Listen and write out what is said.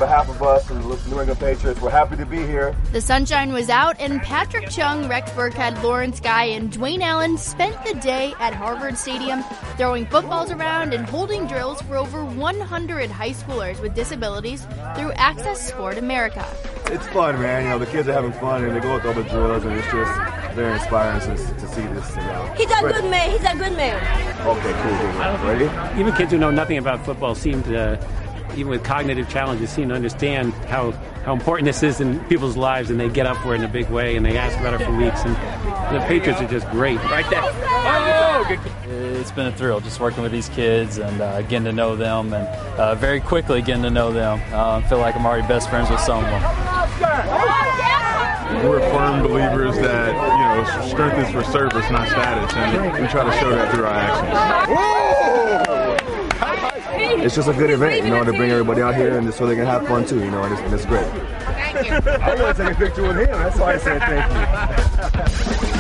behalf of us and the New England Patriots, we're happy to be here. The sunshine was out, and Patrick Chung, Rex Burkhead, Lawrence Guy, and Dwayne Allen spent the day at Harvard Stadium throwing footballs around and holding drills for over 100 high schoolers with disabilities through Access Sport America. It's fun, man. You know, the kids are having fun, and they go with all the drills, and it's just very inspiring to see this. He's a good man. He's a good man. Okay, cool. Ready? Even kids who know nothing about football seem to, even with cognitive challenges, seem to understand how important this is in people's lives, and they get up for it in a big way, and they ask about it for weeks. And the Patriots are just great. Right there. Oh, good. It's been a thrill just working with these kids and getting to know them, and very quickly getting to know them. I feel like I'm already best friends with some of them. We're firm believers that, you know, strength is for service, not status, and we try to show that through our actions. It's just a good event, you know, to bring everybody out here and so they can have fun too, you know, and it's great. Thank you. I want to take a picture with him. That's why I said thank you.